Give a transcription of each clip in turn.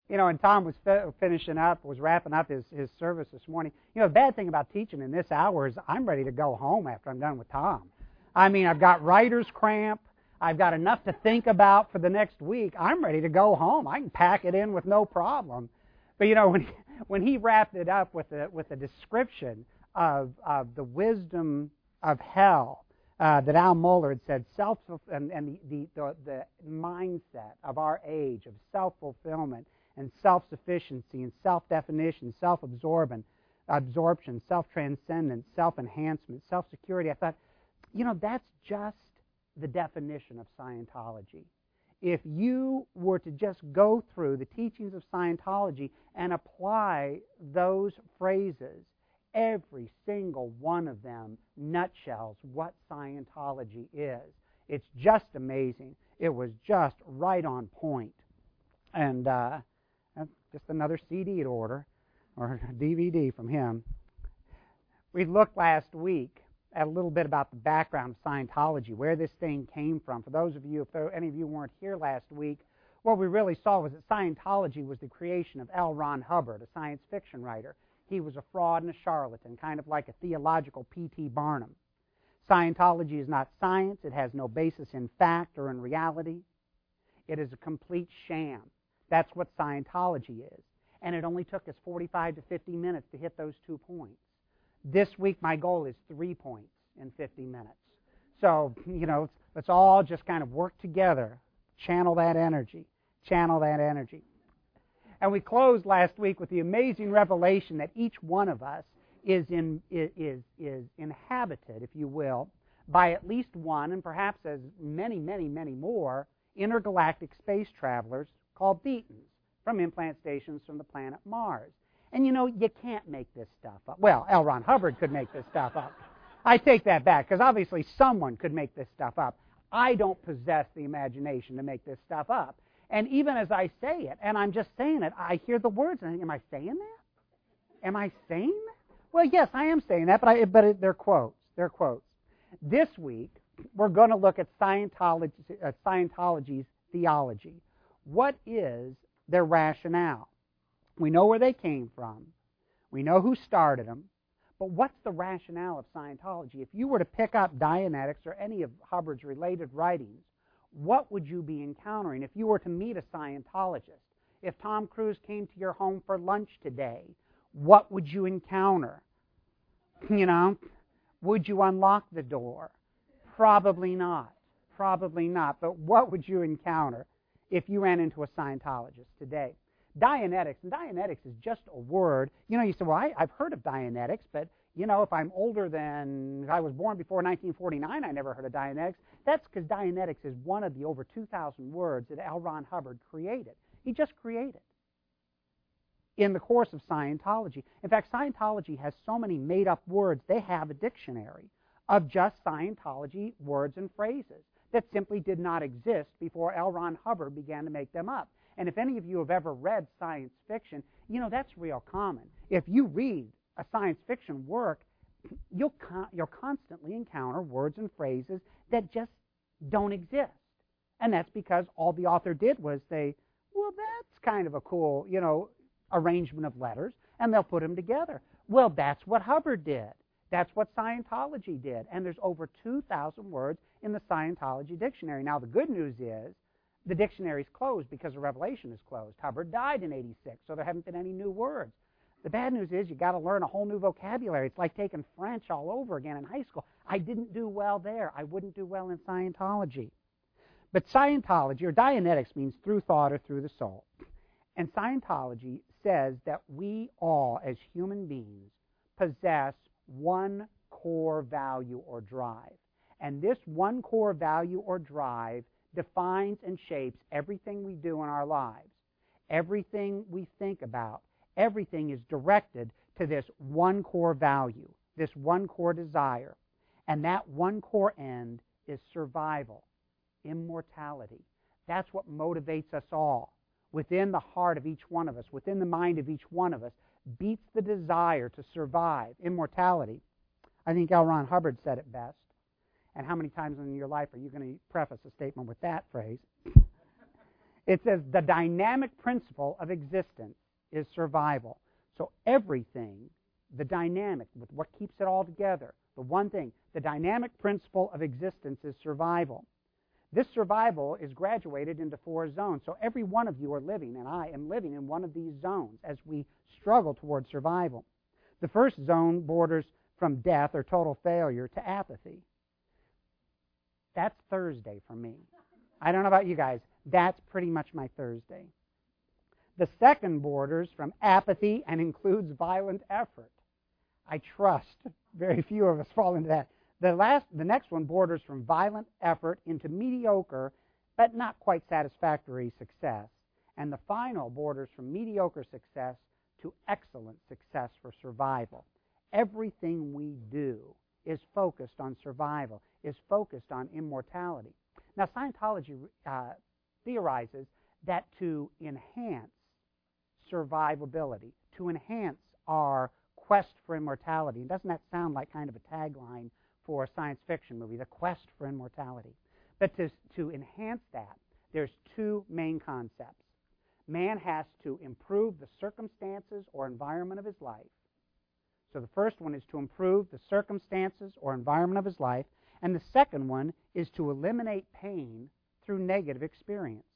And Tom was wrapping up his service this morning. The bad thing about teaching in this hour is I'm ready to go home after I'm done with Tom. I mean, I've got writer's cramp. I've got enough to think about for the next week. I'm ready to go home. I can pack it in with no problem. But when he wrapped it up with a description of the wisdom of hell that Al Mohler had said, and the mindset of our age of self-fulfillment and self-sufficiency and self-definition, self-absorption, self-transcendence, self-enhancement, self-security, I thought, that's just the definition of Scientology. If you were to just go through the teachings of Scientology and apply those phrases, every single one of them nutshells what Scientology is. It's just amazing. It was just right on point. And just another CD to order, or a DVD from him. We looked last week at a little bit about the background of Scientology, where this thing came from. For those of you, if any of you weren't here last week, what we really saw was that Scientology was the creation of L. Ron Hubbard, a science fiction writer. He was a fraud and a charlatan, kind of like a theological P.T. Barnum. Scientology is not science. It has no basis in fact or in reality. It is a complete sham. That's what Scientology is. And it only took us 45 to 50 minutes to hit those 2 points. This week, my goal is 3 points in 50 minutes. So, let's all just kind of work together, channel that energy. And we closed last week with the amazing revelation that each one of us is inhabited, if you will, by at least one, and perhaps as many, many, many more, intergalactic space travelers called Thetans from implant stations from the planet Mars. And you can't make this stuff up. Well, L. Ron Hubbard could make this stuff up. I take that back, because obviously someone could make this stuff up. I don't possess the imagination to make this stuff up. And even as I say it, and I'm just saying it, I hear the words, and I think, am I saying that? Am I saying that? Well, yes, I am saying that, but they're quotes. They're quotes. This week, we're going to look at Scientology's theology. What is their rationale? We know where they came from. We know who started them. But what's the rationale of Scientology? If you were to pick up Dianetics or any of Hubbard's related writings, what would you be encountering if you were to meet a Scientologist? If Tom Cruise came to your home for lunch today, what would you encounter? Would you unlock the door? Probably not. Probably not. But what would you encounter if you ran into a Scientologist today? Dianetics, and Dianetics is just a word. You say, well, I've heard of Dianetics, but, if I'm older than, I was born before 1949, I never heard of Dianetics. That's because Dianetics is one of the over 2,000 words that L. Ron Hubbard created. He just created in the course of Scientology. In fact, Scientology has so many made-up words, they have a dictionary of just Scientology words and phrases that simply did not exist before L. Ron Hubbard began to make them up. And if any of you have ever read science fiction, that's real common. If you read a science fiction work, you'll constantly encounter words and phrases that just don't exist. And that's because all the author did was say, well, that's kind of a cool, arrangement of letters, and they'll put them together. Well, that's what Hubbard did. That's what Scientology did. And there's over 2,000 words in the Scientology dictionary. Now, the good news is, the dictionary's closed because the Revelation is closed. Hubbard died in 86, so there haven't been any new words. The bad news is you got to learn a whole new vocabulary. It's like taking French all over again in high school. I didn't do well there. I wouldn't do well in Scientology. But Scientology, or Dianetics, means through thought or through the soul. And Scientology says that we all, as human beings, possess one core value or drive. And this one core value or drive defines and shapes everything we do in our lives. Everything we think about, everything is directed to this one core value, this one core desire. And that one core end is survival, immortality. That's what motivates us all. Within the heart of each one of us, within the mind of each one of us, beats the desire to survive, immortality. I think L. Ron Hubbard said it best. And how many times in your life are you going to preface a statement with that phrase? It says the dynamic principle of existence is survival. So everything, the dynamic, with what keeps it all together, the one thing, the dynamic principle of existence is survival. This survival is graduated into 4 zones. So every one of you are living, and I am living in one of these zones as we struggle toward survival. The first zone borders from death or total failure to apathy. That's Thursday for me. I don't know about you guys. That's pretty much my Thursday. The second borders from apathy and includes violent effort. I trust very few of us fall into that. The next one borders from violent effort into mediocre, but not quite satisfactory success. And the final borders from mediocre success to excellent success for survival. Everything we do is focused on survival, is focused on immortality. Now, Scientology theorizes that to enhance survivability, to enhance our quest for immortality, and doesn't that sound like kind of a tagline for a science fiction movie, the quest for immortality? But to enhance that, there's 2 main concepts. Man has to improve the circumstances or environment of his life. So the first one is to improve the circumstances or environment of his life, and the second one is to eliminate pain through negative experience.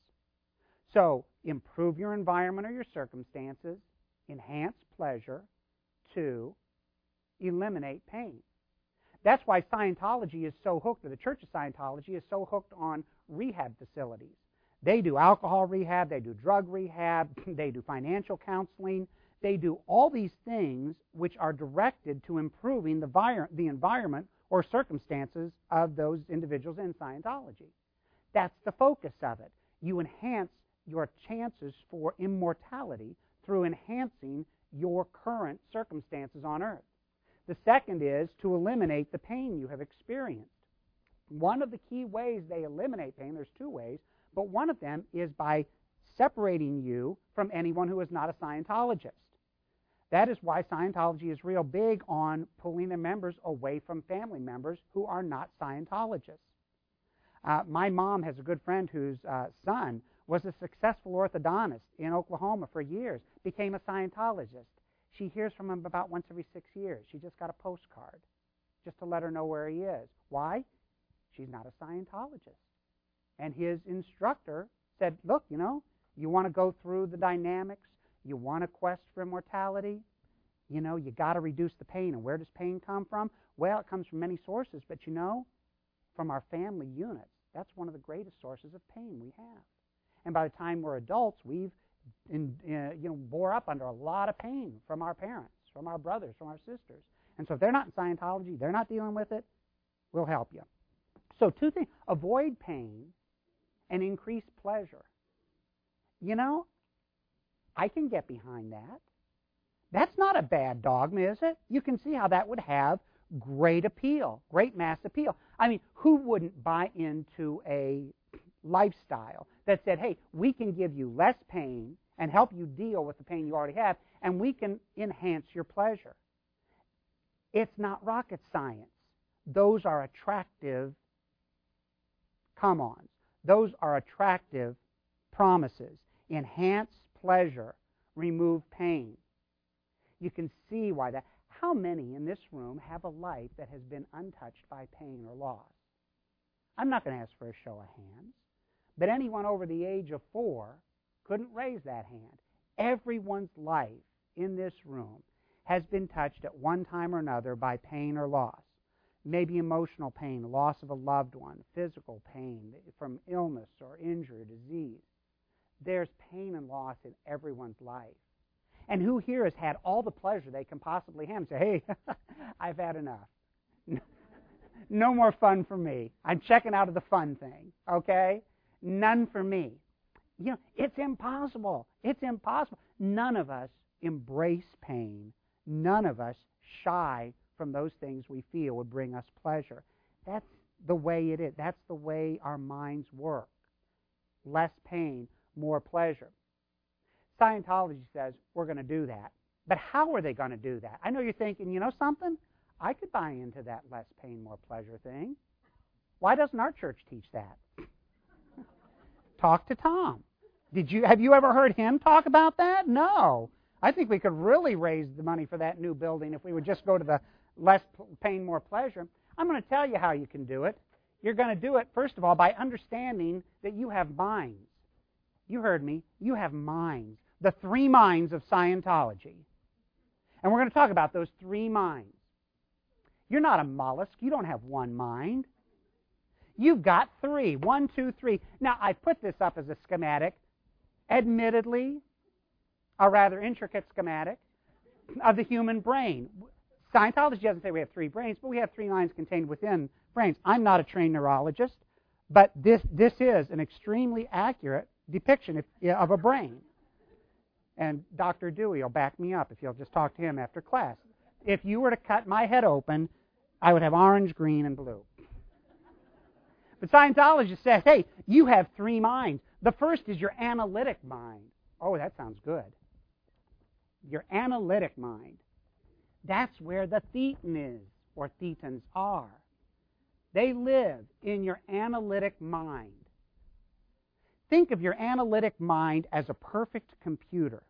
So improve your environment or your circumstances, enhance pleasure, 2, eliminate pain. That's why Scientology is so hooked, or the Church of Scientology is so hooked on rehab facilities. They do alcohol rehab, they do drug rehab, they do financial counseling, they do all these things which are directed to improving the environment or circumstances of those individuals in Scientology. That's the focus of it. You enhance your chances for immortality through enhancing your current circumstances on earth. The second is to eliminate the pain you have experienced. One of the key ways they eliminate pain, there's 2 ways, but one of them is by separating you from anyone who is not a Scientologist. That is why Scientology is real big on pulling their members away from family members who are not Scientologists. My mom has a good friend whose son was a successful orthodontist in Oklahoma for years, became a Scientologist. She hears from him about once every 6 years. She just got a postcard just to let her know where he is. Why? She's not a Scientologist. And his instructor said, look, you want to go through the dynamics, you want a quest for immortality, you got to reduce the pain. And where does pain come from? Well, it comes from many sources, but from our family units. That's one of the greatest sources of pain we have. And by the time we're adults, we've bore up under a lot of pain from our parents, from our brothers, from our sisters. And so if they're not in Scientology, they're not dealing with it, we'll help you. So 2 things. Avoid pain and increase pleasure. I can get behind that. That's not a bad dogma, is it? You can see how that would have great appeal, great mass appeal. I mean, who wouldn't buy into a lifestyle that said, hey, we can give you less pain and help you deal with the pain you already have, and we can enhance your pleasure? It's not rocket science. Those are attractive come-ons. Those are attractive promises. Enhance pleasure, remove pain. You can see why that. How many in this room have a life that has been untouched by pain or loss? I'm not going to ask for a show of hands, but anyone over the age of 4 couldn't raise that hand. Everyone's life in this room has been touched at one time or another by pain or loss. Maybe emotional pain, loss of a loved one, physical pain from illness or injury or disease. There's pain and loss in everyone's life. And who here has had all the pleasure they can possibly have and say, hey, I've had enough. No more fun for me. I'm checking out of the fun thing, okay? None for me. It's impossible. It's impossible. None of us embrace pain. None of us shy from those things we feel would bring us pleasure. That's the way it is. That's the way our minds work. Less pain, more pleasure. Scientology says we're going to do that. But how are they going to do that? I know you're thinking, something? I could buy into that less pain, more pleasure thing. Why doesn't our church teach that? Talk to Tom. Have you ever heard him talk about that? No. I think we could really raise the money for that new building if we would just go to the less pain, more pleasure. I'm going to tell you how you can do it. You're going to do it, first of all, by understanding that you have minds. You heard me. You have minds. The three minds of Scientology. And we're going to talk about those three minds. You're not a mollusk. You don't have one mind. You've got three. 1, 2, 3. Now, I put this up as a schematic. Admittedly, a rather intricate schematic of the human brain. Scientology doesn't say we have three brains, but we have three minds contained within brains. I'm not a trained neurologist, but this is an extremely accurate depiction of a brain. And Dr. Dewey will back me up if you'll just talk to him after class. If you were to cut my head open, I would have orange, green, and blue. But Scientology says, hey, you have three minds. The first is your analytic mind. Oh, that sounds good. Your analytic mind. That's where the thetan is, or thetans are. They live in your analytic mind. Think of your analytic mind as a perfect computer.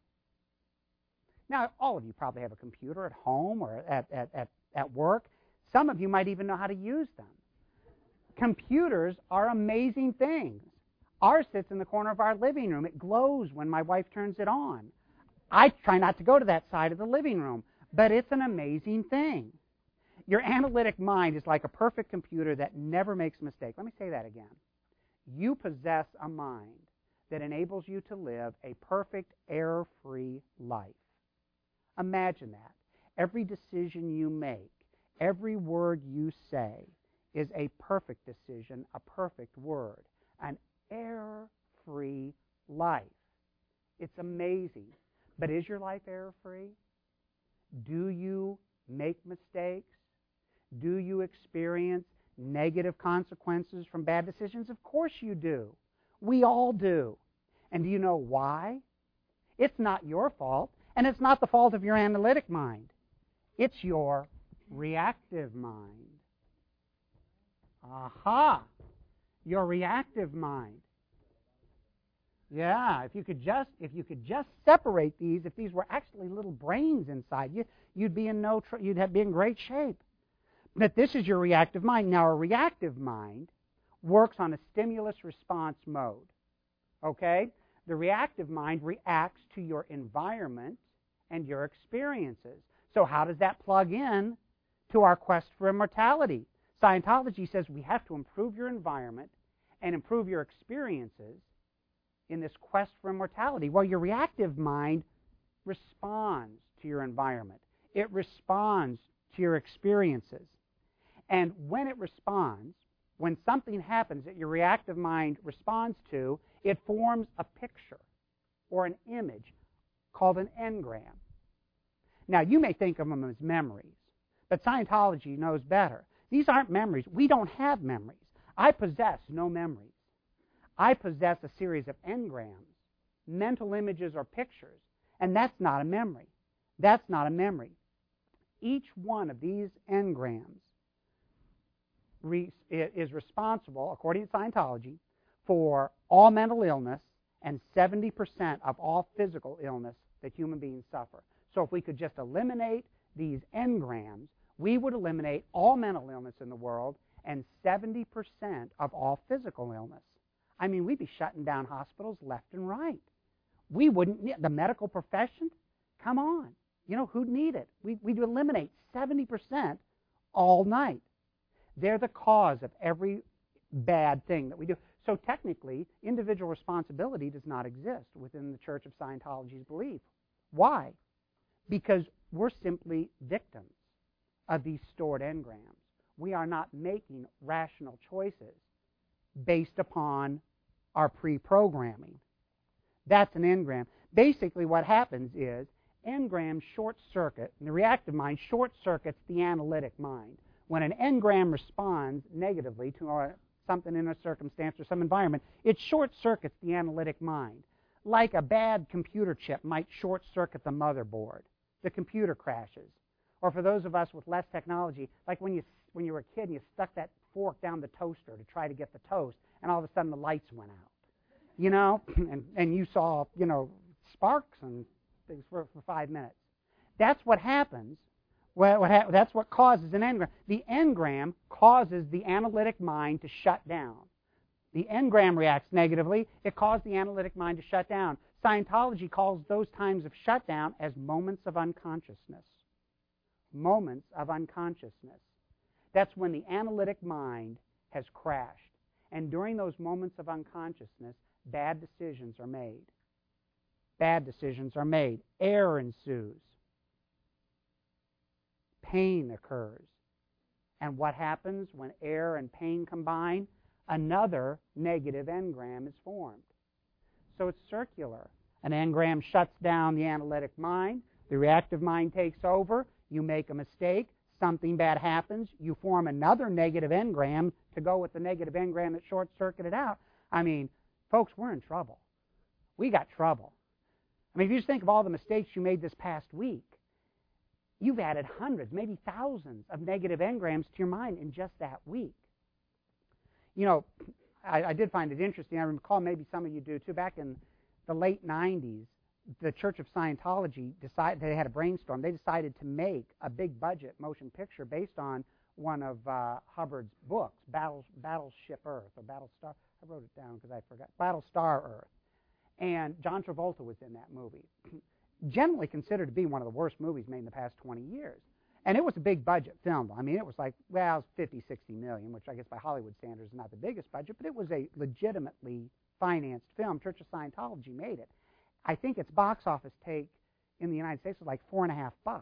Now, all of you probably have a computer at home or at work. Some of you might even know how to use them. Computers are amazing things. Ours sits in the corner of our living room. It glows when my wife turns it on. I try not to go to that side of the living room, but it's an amazing thing. Your analytic mind is like a perfect computer that never makes mistakes. Let me say that again. You possess a mind that enables you to live a perfect, error-free life. Imagine that. Every decision you make, every word you say is a perfect decision, a perfect word, an error-free life. It's amazing. But is your life error-free? Do you make mistakes? Do you experience negative consequences from bad decisions? Of course you do. We all do. And do you know why? It's not your fault, and it's not the fault of your analytic mind. It's your reactive mind. Aha! Your reactive mind. Yeah, if you could just separate these, if these were actually little brains inside you, you'd be in great shape. But this is your reactive mind. Now, a reactive mind works on a stimulus-response mode. Okay? The reactive mind reacts to your environment and your experiences. So how does that plug in to our quest for immortality? Scientology says we have to improve your environment and improve your experiences in this quest for immortality. Well, your reactive mind responds to your environment. It responds to your experiences. And when it responds, when something happens that your reactive mind responds to, it forms a picture or an image called an engram. Now, you may think of them as memories, but Scientology knows better. These aren't memories. We don't have memories. I possess no memories. I possess a series of engrams, mental images or pictures, and that's not a memory. That's not a memory. Each one of these engrams is responsible, according to Scientology, for all mental illness and 70% of all physical illness that human beings suffer. So if we could just eliminate these engrams, we would eliminate all mental illness in the world and 70% of all physical illness. I mean, we'd be shutting down hospitals left and right. We wouldn't need the medical profession. Come on. You know, who'd need it? We'd eliminate 70% all night. They're the cause of every bad thing that we do. So technically, individual responsibility does not exist within the Church of Scientology's belief. Why? Because we're simply victims of these stored engrams. We are not making rational choices based upon our pre-programming. That's an engram. Basically what happens is engrams short-circuit, and the reactive mind short-circuits the analytic mind. When an engram responds negatively to something in a circumstance or some environment, it short-circuits the analytic mind. Like a bad computer chip might short-circuit the motherboard. The computer crashes. Or for those of us with less technology, like when you were a kid and you stuck that fork down the toaster to try to get the toast, and all of a sudden the lights went out. and you saw, sparks and things for 5 minutes. That's what happens. That's what causes an engram. The engram causes the analytic mind to shut down. The engram reacts negatively. It caused the analytic mind to shut down. Scientology calls those times of shutdown as moments of unconsciousness. Moments of unconsciousness. That's when the analytic mind has crashed. And during those moments of unconsciousness, bad decisions are made. Bad decisions are made. Error ensues. Pain occurs. And what happens when error and pain combine? Another negative engram is formed. So it's circular. An engram shuts down the analytic mind. The reactive mind takes over. You make a mistake. Something bad happens. You form another negative engram to go with the negative engram that short-circuited out. I mean, folks, we're in trouble. We got trouble. I mean, if you just think of all the mistakes you made this past week, you've added hundreds, maybe thousands of negative engrams to your mind in just that week. I did find it interesting. I recall maybe some of you do too. Back in the late 90s, the Church of Scientology decided, they had a brainstorm. They decided to make a big budget motion picture based on one of Hubbard's books, Battleship Earth, or Battlestar. I wrote it down because I forgot. Battlestar Earth. And John Travolta was in that movie. Generally considered to be one of the worst movies made in the past 20 years. And it was a big budget film. I mean, it was like, well, it was 50, 60 million, which I guess by Hollywood standards is not the biggest budget, but it was a legitimately financed film. Church of Scientology made it. I think its box office take in the United States was like $4.50.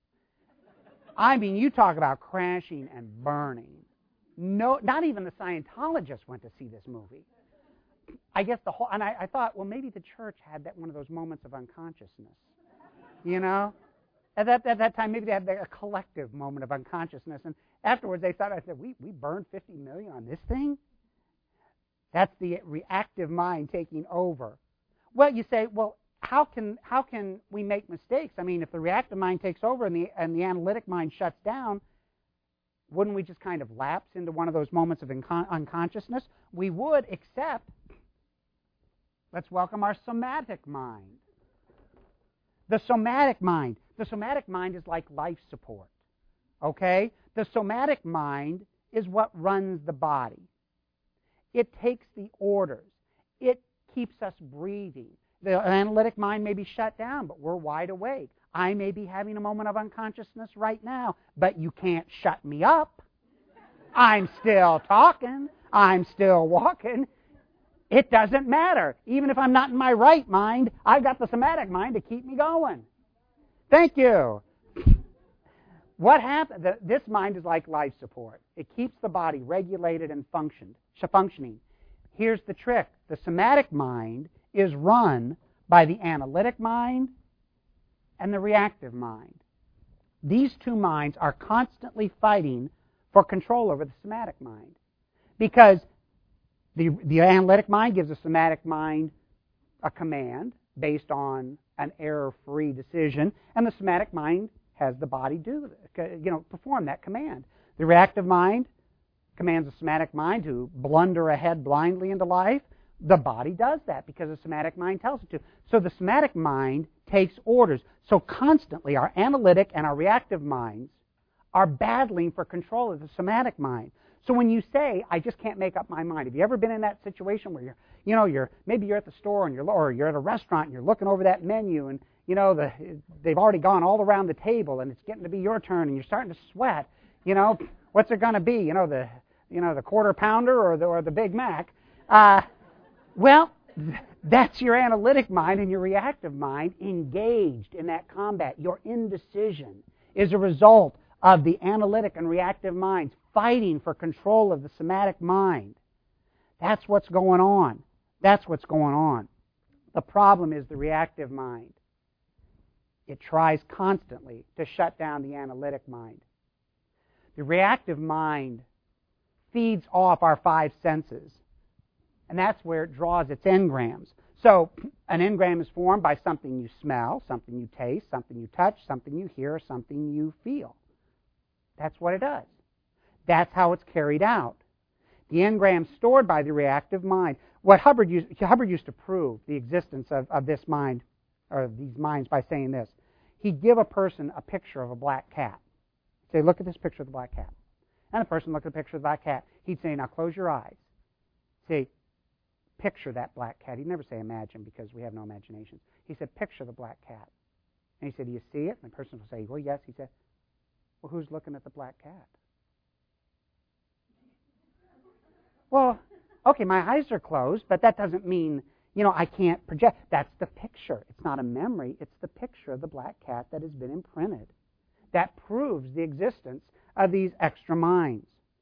I mean, you talk about crashing and burning. No, not even the Scientologists went to see this movie. I guess and I thought, well, maybe the church had one of those moments of unconsciousness. At that time, maybe they had a collective moment of unconsciousness. And afterwards, they thought, I said, we burned $50 million on this thing? That's the reactive mind taking over. Well, you say, well, how can we make mistakes? I mean, if the reactive mind takes over and the analytic mind shuts down, wouldn't we just kind of lapse into one of those moments of unconsciousness? We would, except let's welcome our somatic mind. The somatic mind. The somatic mind is like life support. Okay? The somatic mind is what runs the body. It takes the orders. It keeps us breathing. The analytic mind may be shut down, but we're wide awake. I may be having a moment of unconsciousness right now, but you can't shut me up. I'm still talking. I'm still walking. It doesn't matter. Even if I'm not in my right mind, I've got the somatic mind to keep me going. Thank you. What happens? This mind is like life support. It keeps the body regulated and functioning. Here's the trick. The somatic mind is run by the analytic mind and the reactive mind. These two minds are constantly fighting for control over the somatic mind, because the analytic mind gives the somatic mind a command based on an error-free decision, and the somatic mind has the body perform that command. The reactive mind commands the somatic mind to blunder ahead blindly into life. The body does that because the somatic mind tells it to. So the somatic mind takes orders. So constantly our analytic and our reactive minds are battling for control of the somatic mind. So when you say, I just can't make up my mind, have you ever been in that situation where maybe you're at the store or you're at a restaurant and you're looking over that menu and they've already gone all around the table and it's getting to be your turn and you're starting to sweat. What's it going to be? The quarter pounder or the Big Mac. Well, that's your analytic mind and your reactive mind engaged in that combat. Your indecision is a result of the analytic and reactive minds fighting for control of the somatic mind. That's what's going on. That's what's going on. The problem is the reactive mind. It tries constantly to shut down the analytic mind. The reactive mind feeds off our five senses, and that's where it draws its engrams. So an engram is formed by something you smell, something you taste, something you touch, something you hear, something you feel. That's what it does. That's how it's carried out. The engrams stored by the reactive mind. What Hubbard used to prove the existence of this mind, or these minds, by saying this. He'd give a person a picture of a black cat. Say, look at this picture of the black cat. And the person looked at the picture of the black cat. He'd say, now close your eyes. Say, picture that black cat. He'd never say imagine because we have no imagination. He said, picture the black cat. And he said, do you see it? And the person would say, well, yes. He said, well, who's looking at the black cat? Well, okay, my eyes are closed, but that doesn't mean, I can't project. That's the picture. It's not a memory. It's the picture of the black cat that has been imprinted. That proves the existence of these extra minds.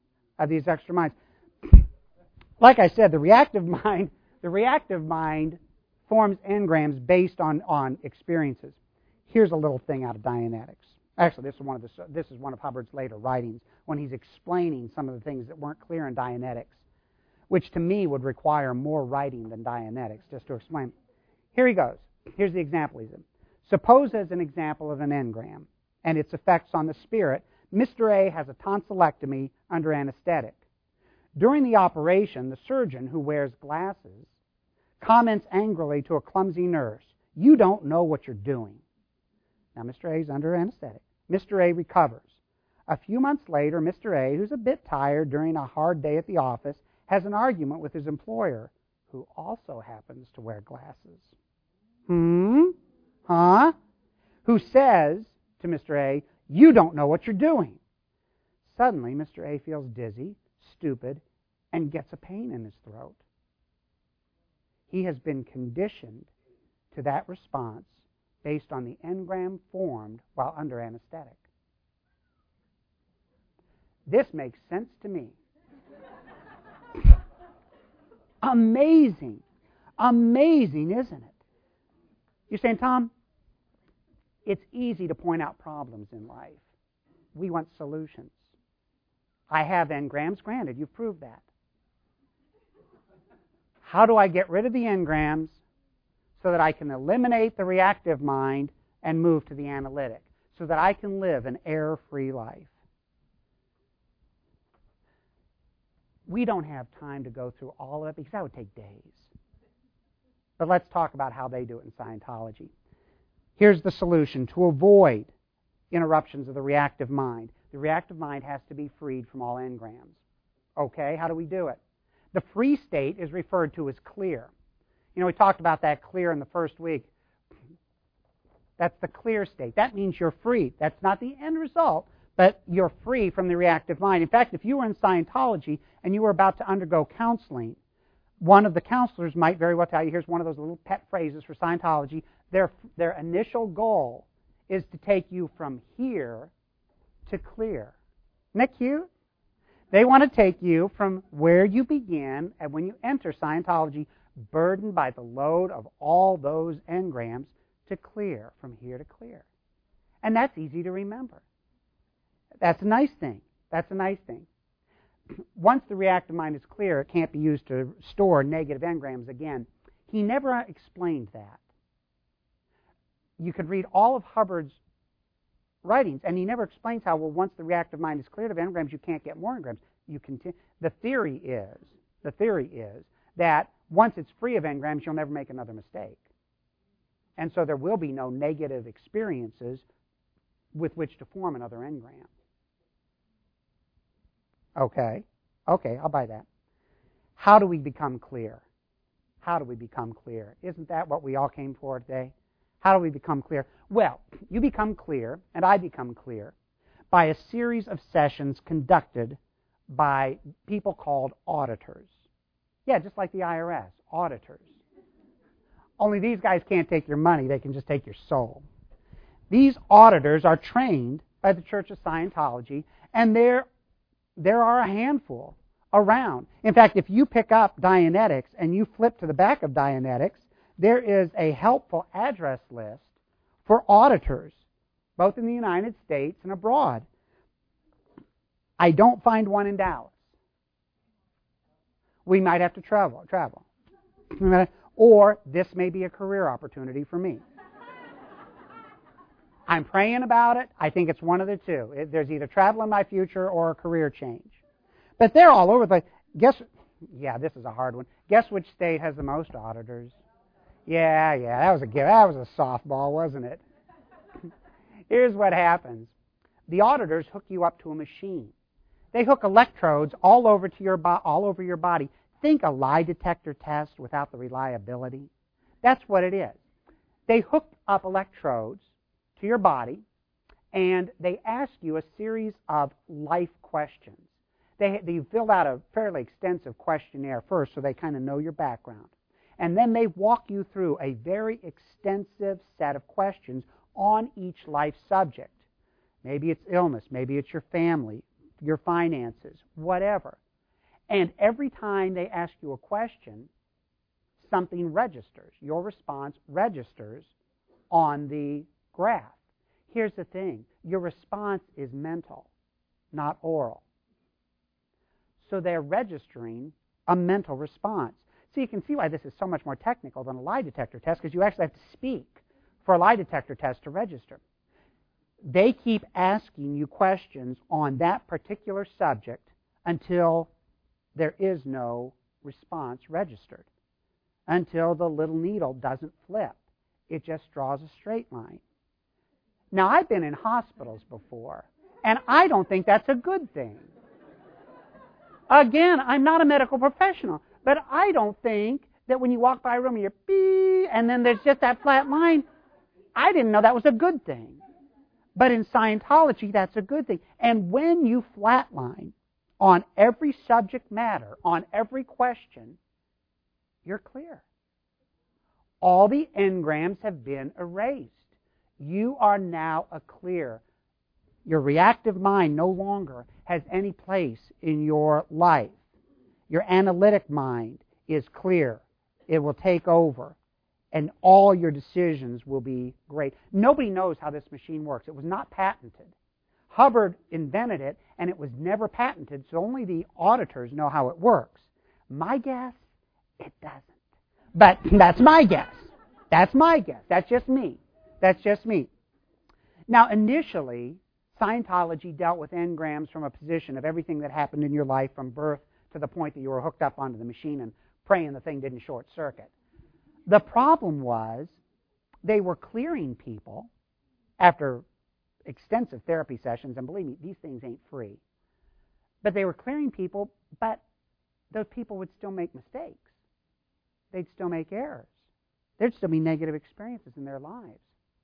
Like I said, the reactive mind forms engrams based on experiences. Here's a little thing out of Dianetics. Actually, this is one of Hubbard's later writings when he's explaining some of the things that weren't clear in Dianetics, which to me would require more writing than Dianetics just to explain. Here he goes. Here's the example he's in. Suppose as an example of an engram and its effects on the spirit, Mr. A has a tonsillectomy under anesthetic. During the operation, the surgeon, who wears glasses, comments angrily to a clumsy nurse, "You don't know what you're doing." Now, Mr. A is under anesthetic. Mr. A recovers. A few months later, Mr. A, who's a bit tired during a hard day at the office, has an argument with his employer, who also happens to wear glasses. Who says to Mr. A, "You don't know what you're doing." Suddenly, Mr. A feels dizzy, stupid, and gets a pain in his throat. He has been conditioned to that response based on the engram formed while under anesthetic. This makes sense to me. Amazing. Amazing, isn't it? You're saying, Tom, it's easy to point out problems in life. We want solutions. I have engrams, granted, you've proved that. How do I get rid of the engrams so that I can eliminate the reactive mind and move to the analytic, so that I can live an error-free life? We don't have time to go through all of it because that would take days. But let's talk about how they do it in Scientology. Here's the solution to avoid interruptions of the reactive mind. The reactive mind has to be freed from all engrams. Okay, how do we do it? The free state is referred to as clear. We talked about that clear in the first week. That's the clear state. That means you're free. That's not the end result, but you're free from the reactive mind. In fact, if you were in Scientology and you were about to undergo counseling, one of the counselors might very well tell you, here's one of those little pet phrases for Scientology, their initial goal is to take you from here to clear. Isn't that cute? They want to take you from where you begin and when you enter Scientology, burdened by the load of all those engrams, to clear, from here to clear. And that's easy to remember. That's a nice thing. That's a nice thing. Once the reactive mind is clear, it can't be used to store negative engrams again. He never explained that. You could read all of Hubbard's writings, and he never explains how, once the reactive mind is cleared of engrams, you can't get more engrams. The theory is that once it's free of engrams, you'll never make another mistake. And so there will be no negative experiences with which to form another engram. Okay, I'll buy that. How do we become clear? How do we become clear? Isn't that what we all came for today? How do we become clear? Well, you become clear, and I become clear, by a series of sessions conducted by people called auditors. Yeah, just like the IRS, auditors. Only these guys can't take your money, they can just take your soul. These auditors are trained by the Church of Scientology, and there are a handful around. In fact, if you pick up Dianetics and you flip to the back of Dianetics, there is a helpful address list for auditors, both in the United States and abroad. I don't find one in Dallas. We might have to travel. Or this may be a career opportunity for me. I'm praying about it. I think it's one of the two. There's either travel in my future or a career change. But they're all over the place. Yeah, this is a hard one. Guess which state has the most auditors? Yeah, that was a softball, wasn't it? Here's what happens. The auditors hook you up to a machine. They hook electrodes all over your body. Think a lie detector test without the reliability. That's what it is. They hook up electrodes to your body, and they ask you a series of life questions. They fill out a fairly extensive questionnaire first, so they kind of know your background. And then they walk you through a very extensive set of questions on each life subject. Maybe it's illness, maybe it's your family, your finances, whatever. And every time they ask you a question, something registers. Your response registers on the graph. Here's the thing. Your response is mental, not oral. So they're registering a mental response. So you can see why this is so much more technical than a lie detector test, because you actually have to speak for a lie detector test to register. They keep asking you questions on that particular subject until there is no response registered, until the little needle doesn't flip. It just draws a straight line. Now, I've been in hospitals before, and I don't think that's a good thing. Again, I'm not a medical professional, but I don't think that when you walk by a room, you're beep, and then there's just that flat line. I didn't know that was a good thing. But in Scientology, that's a good thing. And when you flatline on every subject matter, on every question, you're clear. All the engrams have been erased. You are now a clear. Your reactive mind no longer has any place in your life. Your analytic mind is clear. It will take over, and all your decisions will be great. Nobody knows how this machine works. It was not patented. Hubbard invented it, and it was never patented, so only the auditors know how it works. My guess, it doesn't. But that's my guess. That's my guess. That's just me. That's just me. Now, initially, Scientology dealt with engrams from a position of everything that happened in your life from birth to the point that you were hooked up onto the machine and praying the thing didn't short circuit. The problem was they were clearing people after extensive therapy sessions, and believe me, these things ain't free. But they were clearing people, but those people would still make mistakes. They'd still make errors. There'd still be negative experiences in their lives.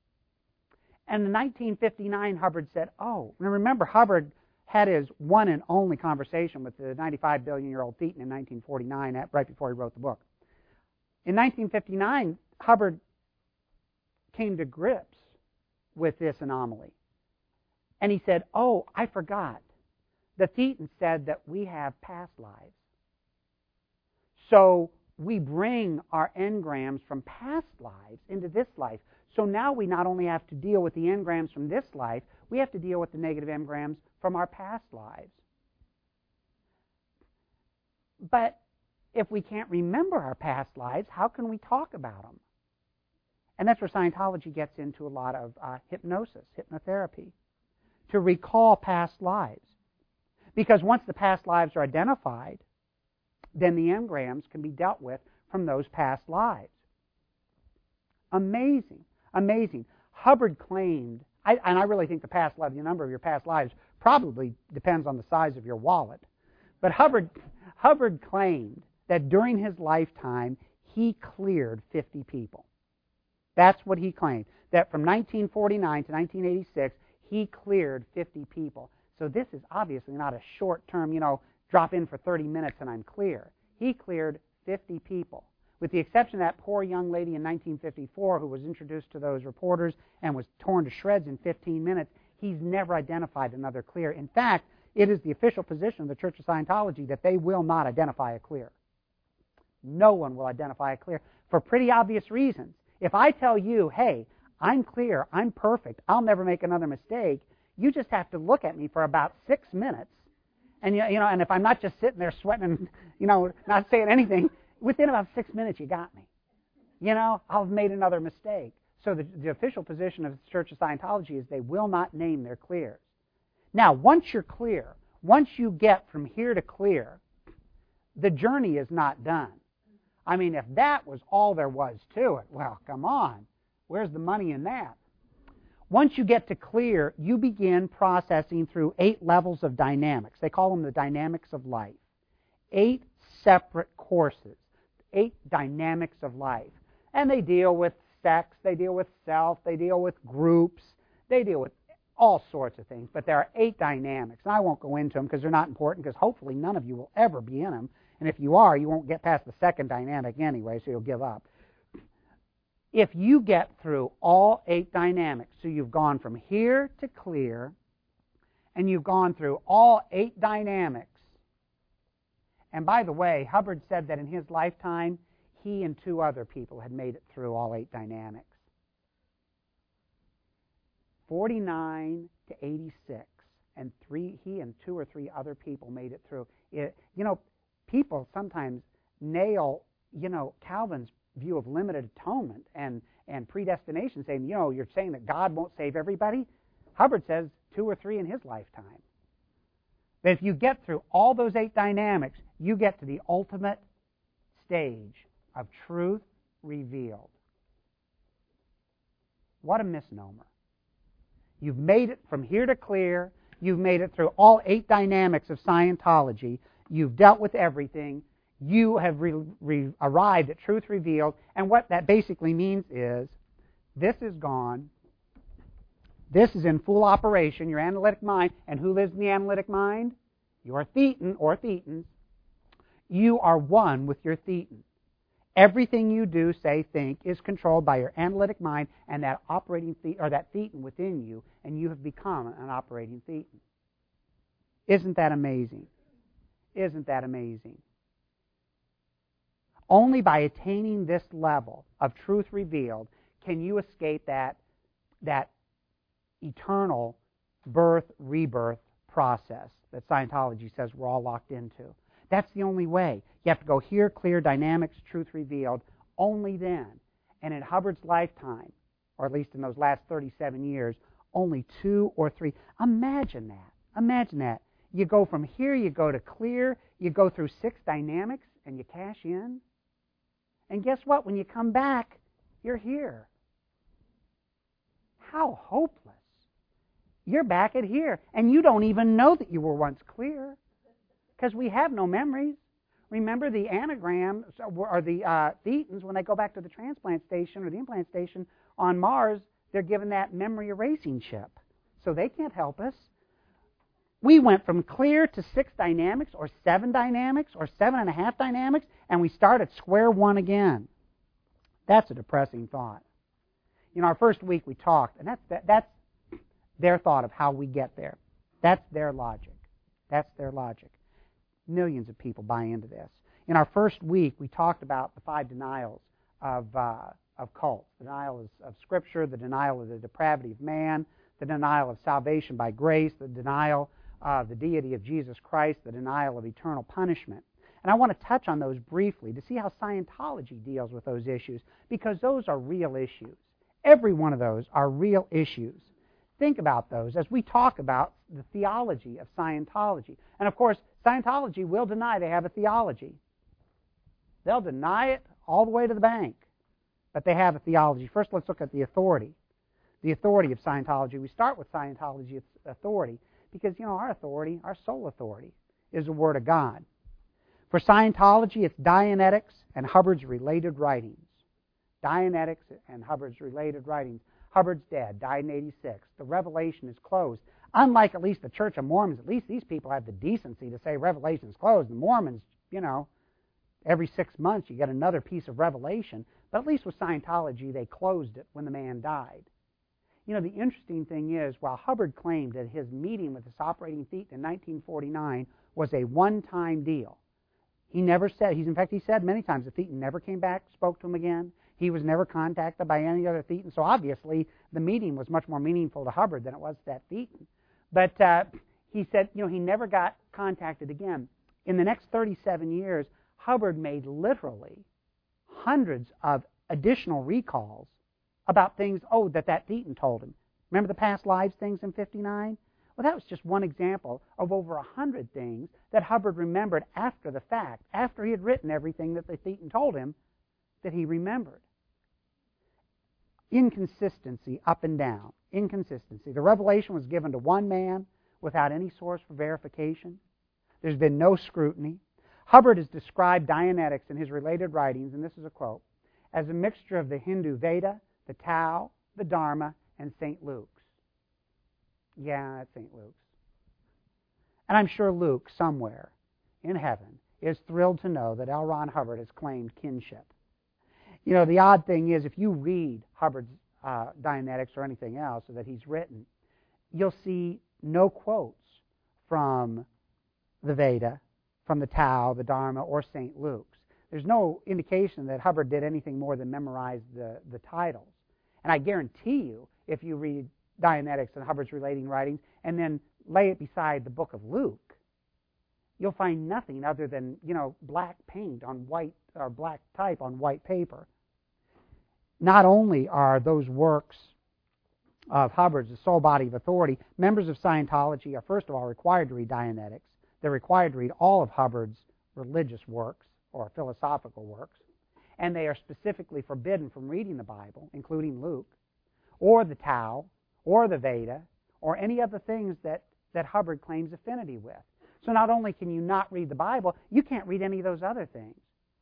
And in 1959, Hubbard said, oh, now remember, Hubbard had his one and only conversation with the 95 billion-year-old Thetan in 1949, right before he wrote the book. In 1959, Hubbard came to grips with this anomaly. And he said, oh, I forgot. The Thetan said that we have past lives. So we bring our engrams from past lives into this life. So now we not only have to deal with the engrams from this life, we have to deal with the negative engrams from our past lives. But if we can't remember our past lives, how can we talk about them? And that's where Scientology gets into a lot of hypnosis, hypnotherapy, to recall past lives. Because once the past lives are identified, then the engrams can be dealt with from those past lives. Amazing. Amazing. Hubbard claimed, and I really think the number of your past lives probably depends on the size of your wallet. But Hubbard claimed that during his lifetime, he cleared 50 people. That's what he claimed. That from 1949 to 1986, he cleared 50 people. So this is obviously not a short-term, drop in for 30 minutes and I'm clear. He cleared 50 people. With the exception of that poor young lady in 1954 who was introduced to those reporters and was torn to shreds in 15 minutes, he's never identified another clear. In fact, it is the official position of the Church of Scientology that they will not identify a clear. No one will identify a clear for pretty obvious reasons. If I tell you, hey, I'm clear, I'm perfect, I'll never make another mistake, you just have to look at me for about 6 minutes. And and if I'm not just sitting there sweating and not saying anything, within about 6 minutes you got me. I've made another mistake. So the official position of the Church of Scientology is they will not name their clears. Now, once you're clear, once you get from here to clear, The journey is not done. I mean, if that was all there was to it, well, come on. Where's the money in that? Once you get to clear, you begin processing through 8 levels of dynamics. They call them the dynamics of life. 8 separate courses. 8 dynamics of life. And they deal with sex, they deal with self, they deal with groups, they deal with all sorts of things. But there are 8 dynamics. And I won't go into them because they're not important, because hopefully none of you will ever be in them. And if you are, you won't get past the second dynamic anyway, so you'll give up. If you get through all 8 dynamics, so you've gone from here to clear, and you've gone through all 8 dynamics, and by the way, Hubbard said that in his lifetime, he and 2 other people had made it through all 8 dynamics. 49 to 86, and he and 2 or 3 other people made it through. People sometimes nail, Calvin's view of limited atonement and predestination, saying, you're saying that God won't save everybody. Hubbard says 2 or 3 in his lifetime. But if you get through all those 8 dynamics, you get to the ultimate stage of truth revealed. What a misnomer. You've made it from here to clear. You've made it through all 8 dynamics of Scientology. You've dealt with everything. You have arrived at truth revealed. And what that basically means is, this is gone. This is in full operation, your analytic mind. And who lives in the analytic mind? Your thetan or thetans. You are one with your thetan. Everything you do, say, think, is controlled by your analytic mind and that operating that thetan within you, and you have become an operating thetan. Isn't that amazing? Isn't that amazing? Only by attaining this level of truth revealed can you escape that eternal birth, rebirth process that Scientology says we're all locked into. That's the only way. You have to go here, clear, dynamics, truth revealed, only then. And in Hubbard's lifetime, or at least in those last 37 years, only 2 or 3. Imagine that. Imagine that. You go from here, you go to clear, you go through 6 dynamics, and you cash in. And guess what? When you come back, you're here. How hopeless. You're back at here, and you don't even know that you were once clear, because we have no memories. Remember the anagrams, or the thetans, when they go back to the transplant station or the implant station on Mars, they're given that memory erasing chip. So they can't help us. We went from clear to 6 dynamics, or 7 dynamics, or 7.5 dynamics, and we start at square one again. That's a depressing thought. Our first week we talked, and that's their thought of how we get there. That's their logic. That's their logic. Millions of people buy into this. In our first week, we talked about the 5 denials of cults. The denial of Scripture, the denial of the depravity of man, the denial of salvation by grace, the denial of the deity of Jesus Christ, the denial of eternal punishment. And I want to touch on those briefly to see how Scientology deals with those issues, because those are real issues. Every one of those are real issues. Think about those as we talk about the theology of Scientology. And of course, Scientology will deny they have a theology. They'll deny it all the way to the bank. But they have a theology. First, let's look at the authority. The authority of Scientology. We start with Scientology's authority because, our authority, our sole authority, is the Word of God. For Scientology, it's Dianetics and Hubbard's related writings. Dianetics and Hubbard's related writings. Hubbard's dead, died in 86. The Revelation is closed. Unlike at least the Church of Mormons, at least these people have the decency to say Revelation is closed. The Mormons, every 6 months you get another piece of Revelation. But at least with Scientology, they closed it when the man died. The interesting thing is, while Hubbard claimed that his meeting with this operating thetan in 1949 was a one-time deal, he never said, in fact, he said many times the thetan never came back, spoke to him again. He was never contacted by any other thetan, so obviously the meeting was much more meaningful to Hubbard than it was to that thetan. But he said, he never got contacted again. In the next 37 years, Hubbard made literally hundreds of additional recalls about things, that thetan told him. Remember the past lives things in 59? Well, that was just one example of over 100 things that Hubbard remembered after the fact, after he had written everything that the Thetan told him that he remembered. Inconsistency up and down. Inconsistency. The revelation was given to one man without any source for verification. There's been no scrutiny. Hubbard has described Dianetics in his related writings, and this is a quote, as a mixture of the Hindu Veda, the Tao, the Dharma, and St. Luke's. Yeah, that's St. Luke's. And I'm sure Luke, somewhere in heaven, is thrilled to know that L. Ron Hubbard has claimed kinship. You know, the odd thing is, if you read Hubbard's Dianetics or anything else that he's written, you'll see no quotes from the Veda, from the Tao, the Dharma, or St. Luke's. There's no indication that Hubbard did anything more than memorize the titles. And I guarantee you, if you read Dianetics and Hubbard's relating writings and then lay it beside the book of Luke, you'll find nothing other than, black paint on white, or black type on white paper. Not only are those works of Hubbard's the sole body of authority, members of Scientology are first of all required to read Dianetics. They're required to read all of Hubbard's religious works or philosophical works, and they are specifically forbidden from reading the Bible, including Luke, or the Tao, or the Veda, or any other things that Hubbard claims affinity with. So not only can you not read the Bible, you can't read any of those other things.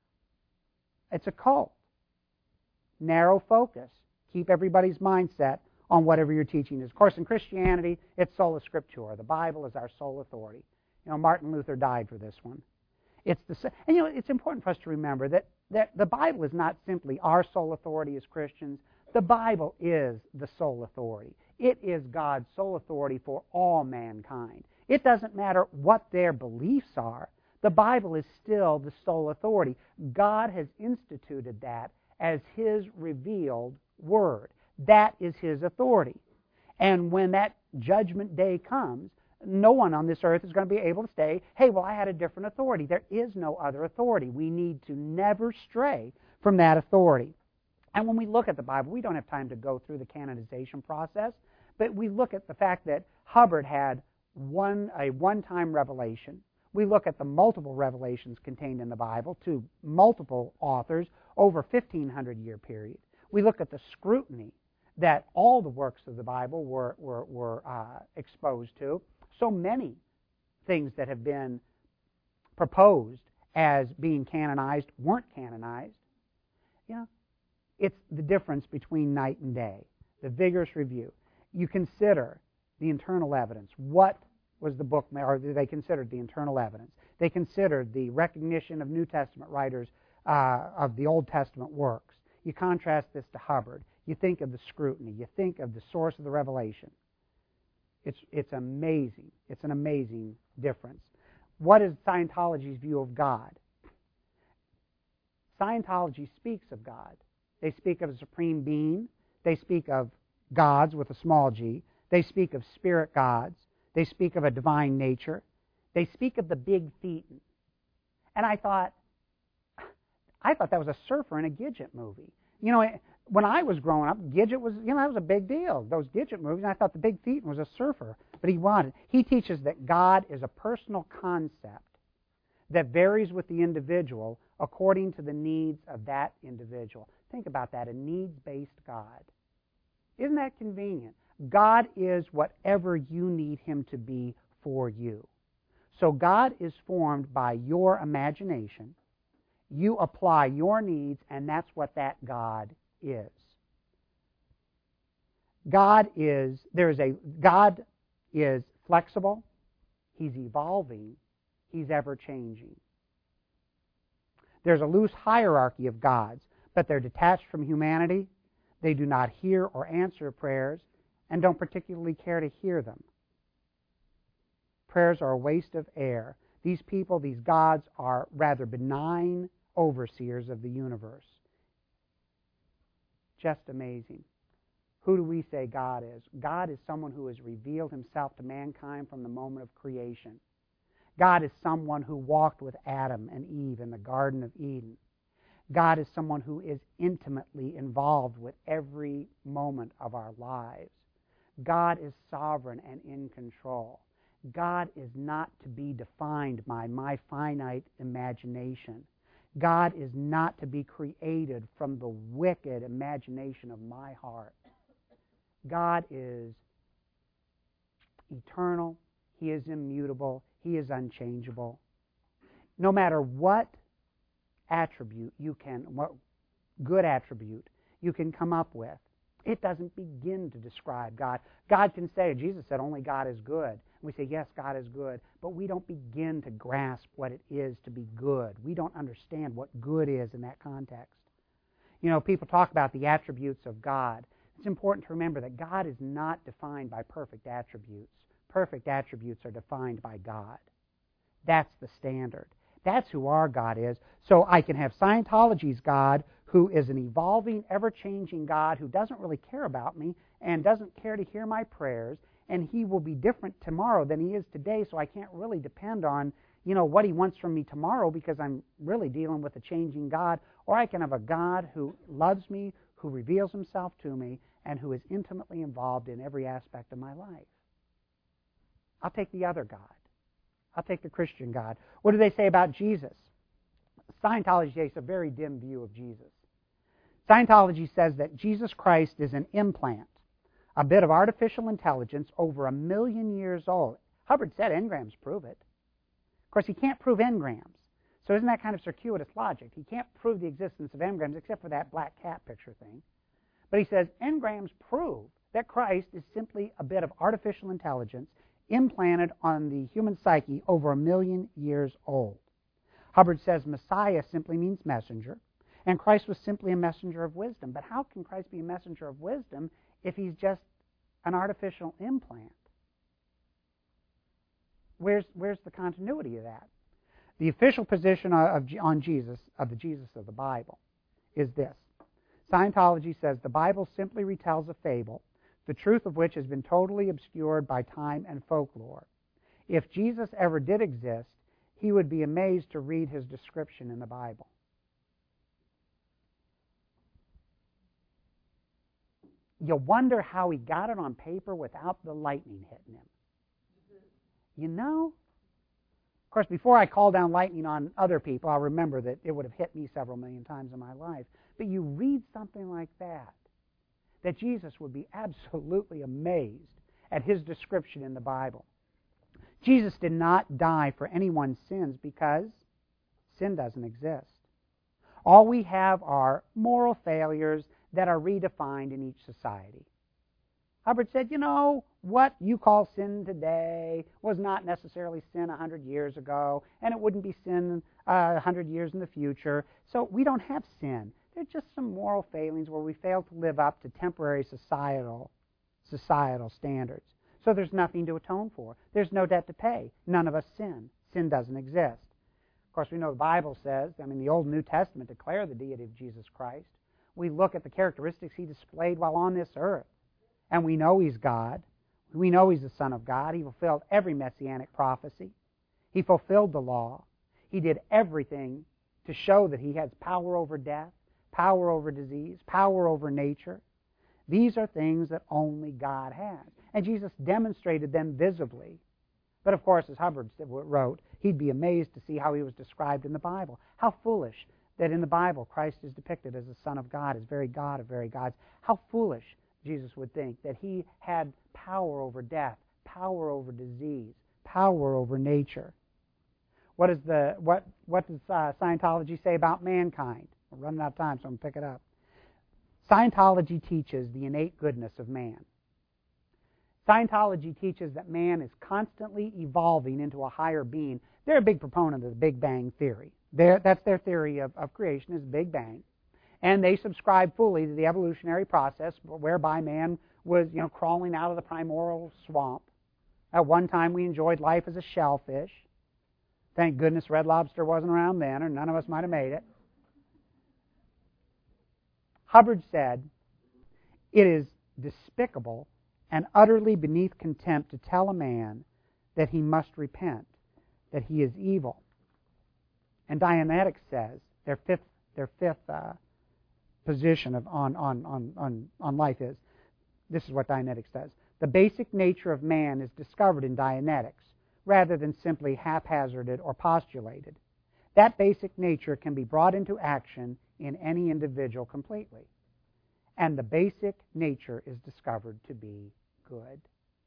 It's a cult. Narrow focus. Keep everybody's mindset on whatever your teaching is. Of course, in Christianity, it's sola scriptura. The Bible is our sole authority. Martin Luther died for this one. And it's important for us to remember that the Bible is not simply our sole authority as Christians. The Bible is the sole authority. It is God's sole authority for all mankind. It doesn't matter what their beliefs are. The Bible is still the sole authority. God has instituted that as His revealed Word. That is His authority. And when that judgment day comes, no one on this earth is going to be able to say, hey, well, I had a different authority. There is no other authority. We need to never stray from that authority. And when we look at the Bible, we don't have time to go through the canonization process, but we look at the fact that Hubbard had a one-time revelation. We look at the multiple revelations contained in the Bible to multiple authors over a 1,500-year period. We look at the scrutiny that all the works of the Bible were exposed to. So many things that have been proposed as being canonized weren't canonized. It's the difference between night and day, the vigorous review. You consider the internal evidence. What was the book, or they considered the internal evidence? They considered the recognition of New Testament writers of the Old Testament works. You contrast this to Hubbard. You think of the scrutiny. You think of the source of the revelation. It's amazing. It's an amazing difference. What is Scientology's view of God? Scientology speaks of God. They speak of a supreme being. They speak of gods with a small g. They speak of spirit gods. They speak of a divine nature. They speak of the big Thetan. And I thought that was a surfer in a Gidget movie. When I was growing up, Gidget was, that was a big deal. Those Gidget movies, and I thought the big Thetan was a surfer. But he teaches that God is a personal concept that varies with the individual according to the needs of that individual. Think about that, a needs-based God. Isn't that convenient? God is whatever you need Him to be for you. So God is formed by your imagination. You apply your needs, and that's what that God is. God is flexible. He's evolving. He's ever-changing. There's a loose hierarchy of gods, but they're detached from humanity. They do not hear or answer prayers and don't particularly care to hear them. Prayers are a waste of air. These people, these gods, are rather benign overseers of the universe. Just amazing. Who do we say God is? God is someone who has revealed Himself to mankind from the moment of creation. God is someone who walked with Adam and Eve in the Garden of Eden. God is someone who is intimately involved with every moment of our lives. God is sovereign and in control. God is not to be defined by my finite imagination. God is not to be created from the wicked imagination of my heart. God is eternal. He is immutable. He is unchangeable. No matter what attribute what good attribute you can come up with, it doesn't begin to describe God. God can say, Jesus said, only God is good. We say, yes, God is good, but we don't begin to grasp what it is to be good. We don't understand what good is in that context. People talk about the attributes of God. It's important to remember that God is not defined by perfect attributes. Perfect attributes are defined by God. That's the standard. That's who our God is. So I can have Scientology's God, who is an evolving, ever-changing God who doesn't really care about me and doesn't care to hear my prayers, and he will be different tomorrow than he is today, so I can't really depend on, what he wants from me tomorrow because I'm really dealing with a changing God. Or I can have a God who loves me, who reveals himself to me, and who is intimately involved in every aspect of my life. I'll take the other God. I'll take the Christian God. What do they say about Jesus? Scientology takes a very dim view of Jesus. Scientology says that Jesus Christ is an implant, a bit of artificial intelligence over 1 million years old. Hubbard said engrams prove it. Of course, he can't prove engrams. So isn't that kind of circuitous logic? He can't prove the existence of engrams except for that black cat picture thing. But he says engrams prove that Christ is simply a bit of artificial intelligence implanted on the human psyche over 1 million years old. Hubbard says Messiah simply means messenger, and Christ was simply a messenger of wisdom. But how can Christ be a messenger of wisdom if he's just an artificial implant? Where's the continuity of that? The official position on Jesus, of the Jesus of the Bible, is this. Scientology says the Bible simply retells a fable, the truth of which has been totally obscured by time and folklore. If Jesus ever did exist, he would be amazed to read his description in the Bible. You wonder how he got it on paper without the lightning hitting him. Of course, before I call down lightning on other people, I'll remember that it would have hit me several million times in my life. But you read something like that Jesus would be absolutely amazed at his description in the Bible. Jesus did not die for anyone's sins because sin doesn't exist. All we have are moral failures that are redefined in each society. Hubbard said, what you call sin today was not necessarily sin 100 years ago, and it wouldn't be sin 100 years in the future. So we don't have sin. They're just some moral failings where we fail to live up to temporary societal standards. So there's nothing to atone for. There's no debt to pay. None of us sin. Sin doesn't exist. Of course, we know the Bible says, the Old and New Testament declare the deity of Jesus Christ. We look at the characteristics he displayed while on this earth, and we know he's God. We know he's the Son of God. He fulfilled every messianic prophecy. He fulfilled the law. He did everything to show that he has power over death, power over disease, power over nature. These are things that only God has. And Jesus demonstrated them visibly. But of course, as Hubbard wrote, he'd be amazed to see how he was described in the Bible. How foolish that in the Bible Christ is depicted as the Son of God, as very God of very gods. How foolish Jesus would think that he had power over death, power over disease, power over nature. What does Scientology say about mankind? We're running out of time, so I'm going to pick it up. Scientology teaches the innate goodness of man. Scientology teaches that man is constantly evolving into a higher being. They're a big proponent of the Big Bang Theory. That's their theory of creation, is Big Bang. And they subscribe fully to the evolutionary process whereby man was, crawling out of the primordial swamp. At one time we enjoyed life as a shellfish. Thank goodness Red Lobster wasn't around then, or none of us might have made it. Hubbard said, "It is despicable and utterly beneath contempt to tell a man that he must repent, that he is evil." And Dianetics says their fifth position on life is, this is what Dianetics says: The basic nature of man is discovered in Dianetics, rather than simply haphazarded or postulated. That basic nature can be brought into action in any individual completely. And the basic nature is discovered to be good.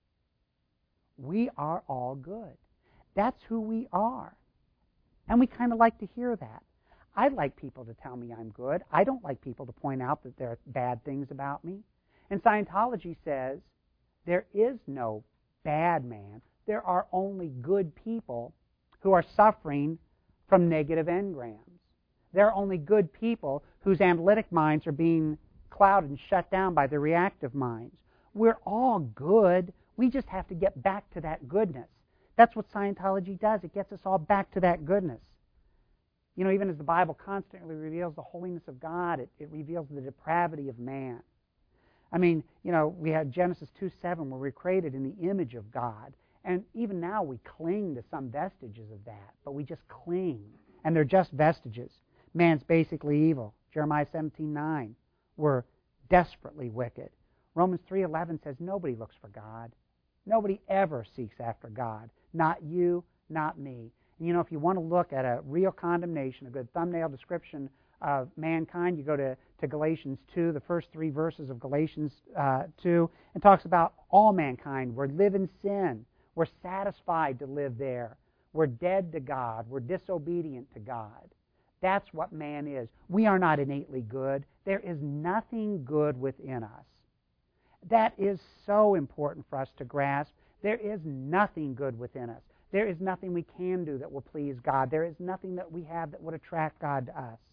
We are all good. That's who we are. And we kind of like to hear that. I like people to tell me I'm good. I don't like people to point out that there are bad things about me. And Scientology says there is no bad man. There are only good people who are suffering from negative engrams. There are only good people whose analytic minds are being clouded and shut down by the reactive minds. We're all good. We just have to get back to that goodness. That's what Scientology does. It gets us all back to that goodness. You know, even as the Bible constantly reveals the holiness of God, it reveals the depravity of man. I mean, you know, we had Genesis 2:7 where we're created in the image of God. And even now we cling to some vestiges of that, but we just cling. And they're just vestiges. Man's basically evil. Jeremiah 17:9, we're desperately wicked. Romans 3:11 says nobody looks for God. Nobody ever seeks after God. Not you, not me. And you know, if you want to look at a real condemnation, a good thumbnail description of mankind, you go to Galatians 2, the first 3 verses of Galatians 2, and talks about all mankind. We're live in sin. We're satisfied to live there. We're dead to God. We're disobedient to God. That's what man is. We are not innately good. There is nothing good within us. That is so important for us to grasp. There is nothing good within us. There is nothing we can do that will please God. There is nothing that we have that would attract God to us.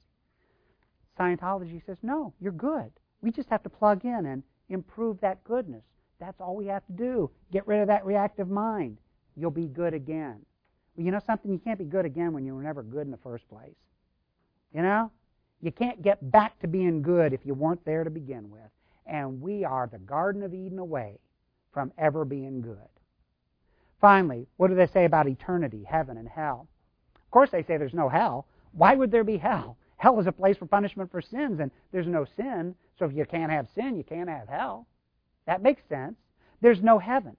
Scientology says, no, you're good. We just have to plug in and improve that goodness. That's all we have to do. Get rid of that reactive mind. You'll be good again. Well, you know something? You can't be good again when you were never good in the first place. You know? You can't get back to being good if you weren't there to begin with. And we are the Garden of Eden away from ever being good. Finally, what do they say about eternity, heaven and hell? Of course they say there's no hell. Why would there be hell? Hell is a place for punishment for sins, and there's no sin. So if you can't have sin, you can't have hell. That makes sense. There's no heaven.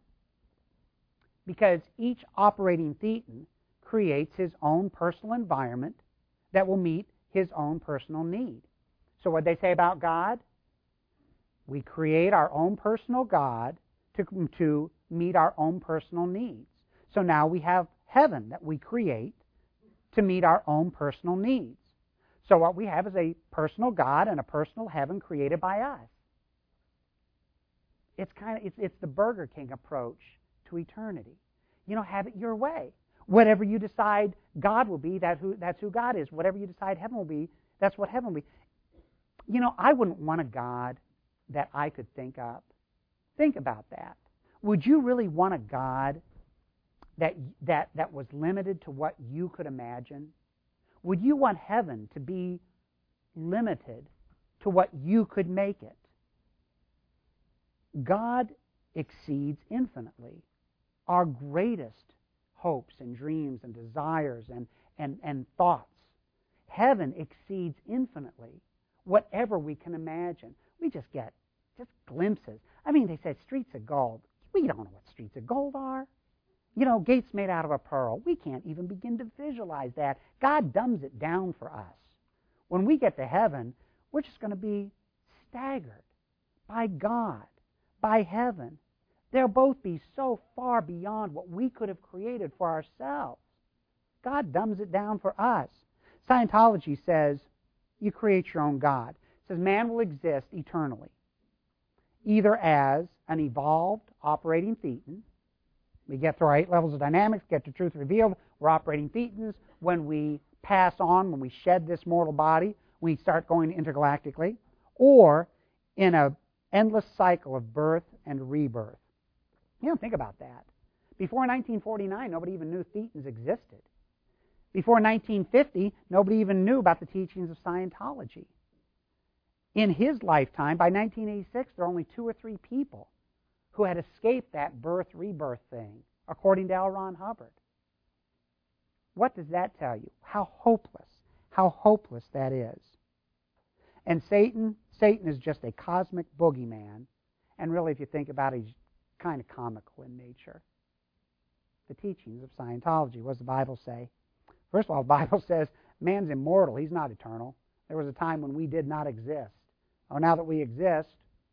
Because each operating thetan creates his own personal environment that will meet his own personal need. So what they say about God? We create our own personal God to meet our own personal needs. So now we have heaven that we create to meet our own personal needs. So what we have is a personal God and a personal heaven created by us. It's the Burger King approach to eternity. You know, have it your way. Whatever you decide God will be, that's who God is. Whatever you decide heaven will be, that's what heaven will be. You know, I wouldn't want a God that I could think up. Think about that. Would you really want a God that was limited to what you could imagine? Would you want heaven to be limited to what you could make it? God exceeds infinitely our greatest hopes and dreams and desires and thoughts. Heaven exceeds infinitely whatever we can imagine. We just get glimpses. I mean, they said streets of gold. We don't know what streets of gold are. You know, gates made out of a pearl. We can't even begin to visualize that. God dumbs it down for us. When we get to heaven, we're just going to be staggered by God, by heaven. They'll both be so far beyond what we could have created for ourselves. God dumbs it down for us. Scientology says you create your own God. It says man will exist eternally, either as an evolved operating thetan. We get through our 8 levels of dynamics, get to truth revealed. We're operating thetans. When we pass on, when we shed this mortal body, we start going intergalactically. Or in an endless cycle of birth and rebirth. You don't think about that. Before 1949, nobody even knew thetans existed. Before 1950, nobody even knew about the teachings of Scientology. In his lifetime, by 1986, there were only 2 or 3 people who had escaped that birth-rebirth thing, according to L. Ron Hubbard. What does that tell you? How hopeless that is. And Satan is just a cosmic boogeyman. And really, if you think about it, he's kind of comical in nature. The teachings of Scientology. What does the Bible say? First of all, the Bible says man's immortal. He's not eternal. There was a time when we did not exist. Oh, now that we exist.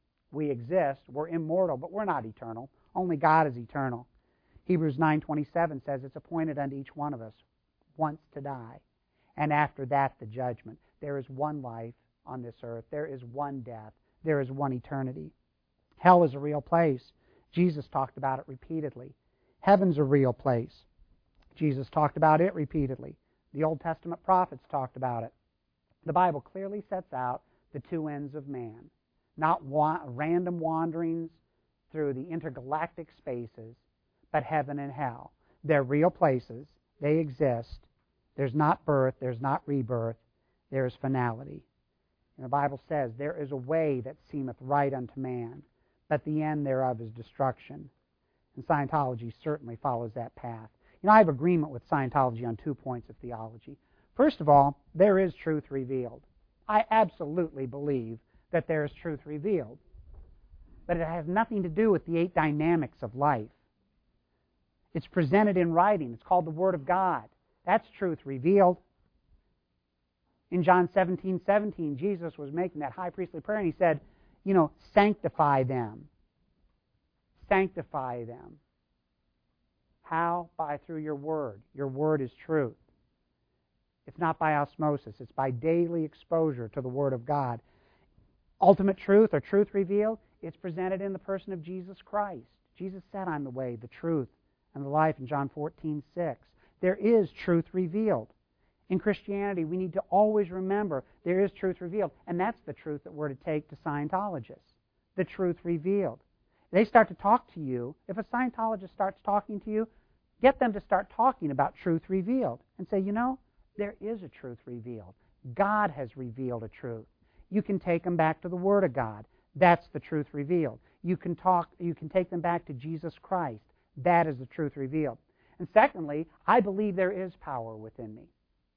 We're immortal, but we're not eternal. Only God is eternal. Hebrews 9:27 says it's appointed unto each one of us once to die, and after that the judgment. There is one life on this earth. There is one death. There is one eternity. Hell is a real place. Jesus talked about it repeatedly. Heaven's a real place. Jesus talked about it repeatedly. The Old Testament prophets talked about it. The Bible clearly sets out the two ends of man. Not random wanderings through the intergalactic spaces, but heaven and hell. They're real places. They exist. There's not birth. There's not rebirth. There is finality. And the Bible says, there is a way that seemeth right unto man, but the end thereof is destruction. And Scientology certainly follows that path. I have agreement with Scientology on 2 points of theology. First of all, there is truth revealed. I absolutely believe that there is truth revealed. But it has nothing to do with the 8 dynamics of life. It's presented in writing. It's called the Word of God. That's truth revealed. In John 17:17, Jesus was making that high priestly prayer, and he said, sanctify them. Sanctify them. How? Through your Word. Your Word is truth. It's not by osmosis. It's by daily exposure to the Word of God. Ultimate truth or truth revealed, it's presented in the person of Jesus Christ. Jesus said, I'm the way, the truth, and the life in John 14:6. There is truth revealed. In Christianity, we need to always remember there is truth revealed, and that's the truth that we're to take to Scientologists. The truth revealed. They start to talk to you. If a Scientologist starts talking to you, get them to start talking about truth revealed and say, there is a truth revealed. God has revealed a truth. You can take them back to the Word of God. That's the truth revealed. You can take them back to Jesus Christ. That is the truth revealed. And secondly, I believe there is power within me.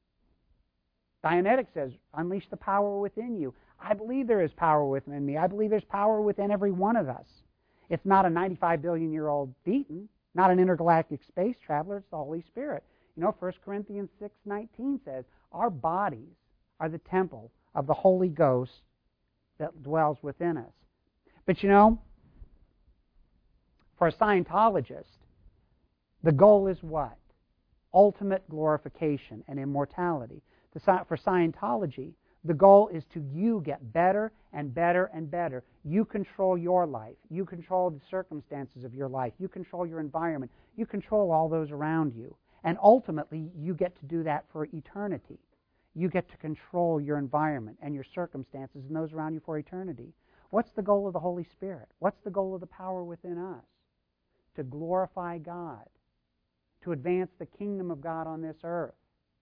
Dianetics says, unleash the power within you. I believe there is power within me. I believe there's power within every one of us. It's not a 95 billion-year-old beaten, not an intergalactic space traveler. It's the Holy Spirit. 1 Corinthians 6:19 says, our bodies are the temple of the Holy Ghost that dwells within us. But for a Scientologist, the goal is what? Ultimate glorification and immortality. For Scientology, the goal is to you get better and better and better. You control your life. You control the circumstances of your life. You control your environment. You control all those around you. And ultimately, you get to do that for eternity. You get to control your environment and your circumstances and those around you for eternity. What's the goal of the Holy Spirit? What's the goal of the power within us? To glorify God. To advance the kingdom of God on this earth.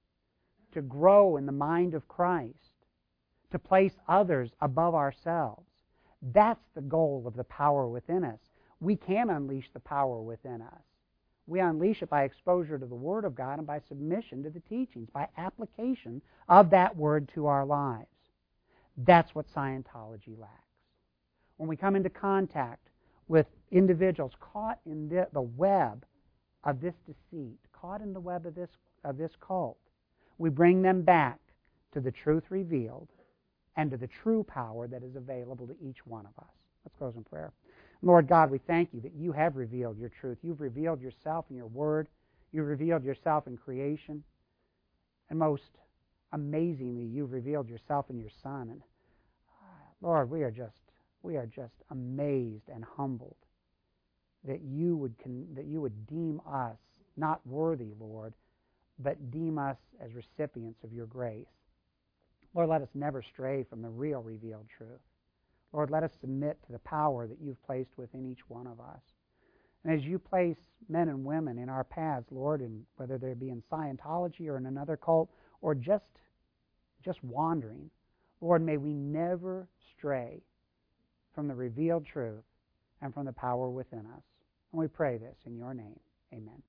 To grow in the mind of Christ. To place others above ourselves. That's the goal of the power within us. We can unleash the power within us. We unleash it by exposure to the Word of God and by submission to the teachings, by application of that Word to our lives. That's what Scientology lacks. When we come into contact with individuals caught in the web of this deceit, caught in the web of this cult, we bring them back to the truth revealed and to the true power that is available to each one of us. Let's close in prayer. Lord God, we thank you that you have revealed your truth. You've revealed yourself in your Word. You've revealed yourself in creation. And most amazingly, you've revealed yourself in your Son. And Lord, we are just amazed and humbled that you would deem us not worthy, Lord, but deem us as recipients of your grace. Lord, let us never stray from the real revealed truth. Lord, let us submit to the power that you've placed within each one of us. And as you place men and women in our paths, Lord, and whether they be in Scientology or in another cult or just wandering, Lord, may we never stray from the revealed truth and from the power within us. And we pray this in your name. Amen.